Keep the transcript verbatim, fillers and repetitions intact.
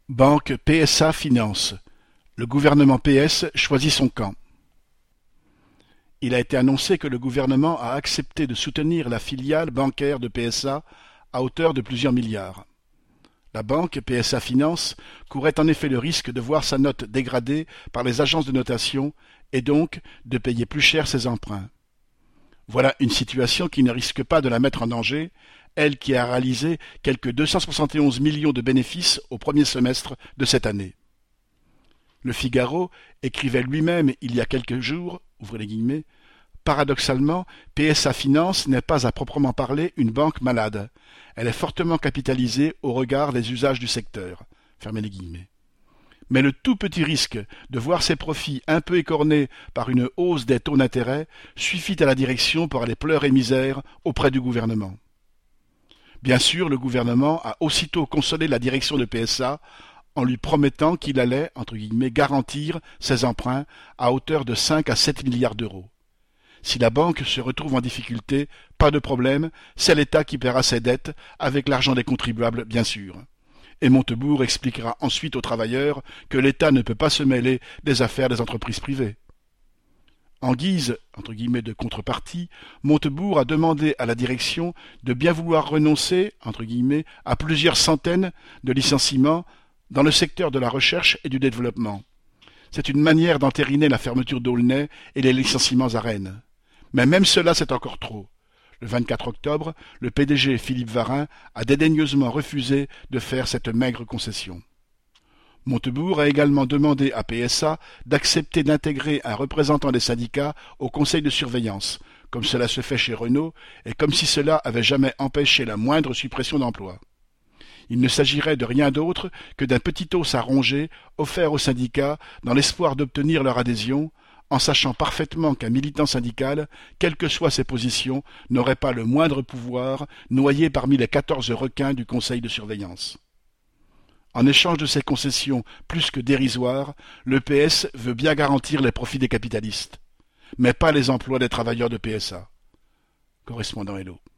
Banque P S A Finance. Le gouvernement P S choisit son camp. Il a été annoncé que le gouvernement a accepté de soutenir la filiale bancaire de P S A à hauteur de plusieurs milliards. La banque P S A Finance courait en effet le risque de voir sa note dégradée par les agences de notation et donc de payer plus cher ses emprunts. Voilà une situation qui ne risque pas de la mettre en danger, elle qui a réalisé quelque deux cent soixante et onze millions de bénéfices au premier semestre de cette année. Le Figaro écrivait lui-même il y a quelques jours, ouvrez les guillemets, paradoxalement, P S A Finance n'est pas à proprement parler une banque malade. Elle est fortement capitalisée au regard des usages du secteur. Fermez les guillemets. Mais le tout petit risque de voir ses profits un peu écornés par une hausse des taux d'intérêt suffit à la direction pour aller pleurer misère auprès du gouvernement. Bien sûr, le gouvernement a aussitôt consolé la direction de P S A en lui promettant qu'il allait, entre guillemets, garantir ses emprunts à hauteur de cinq à sept milliards d'euros. Si la banque se retrouve en difficulté, pas de problème, c'est l'État qui paiera ses dettes, avec l'argent des contribuables, bien sûr. Et Montebourg expliquera ensuite aux travailleurs que l'État ne peut pas se mêler des affaires des entreprises privées. En guise, entre guillemets, de contrepartie, Montebourg a demandé à la direction de bien vouloir renoncer, entre guillemets, à plusieurs centaines de licenciements dans le secteur de la recherche et du développement. C'est une manière d'entériner la fermeture d'Aulnay et les licenciements à Rennes. Mais même cela, c'est encore trop. Le vingt-quatre octobre, le P D G Philippe Varin a dédaigneusement refusé de faire cette maigre concession. Montebourg a également demandé à P S A d'accepter d'intégrer un représentant des syndicats au conseil de surveillance, comme cela se fait chez Renault, et comme si cela avait jamais empêché la moindre suppression d'emplois. Il ne s'agirait de rien d'autre que d'un petit os à ronger offert aux syndicats dans l'espoir d'obtenir leur adhésion, en sachant parfaitement qu'un militant syndical, quelles que soient ses positions, n'aurait pas le moindre pouvoir, noyé parmi les quatorze requins du conseil de surveillance. En échange de ces concessions plus que dérisoires, le P S veut bien garantir les profits des capitalistes, mais pas les emplois des travailleurs de P S A. Correspondant Hello.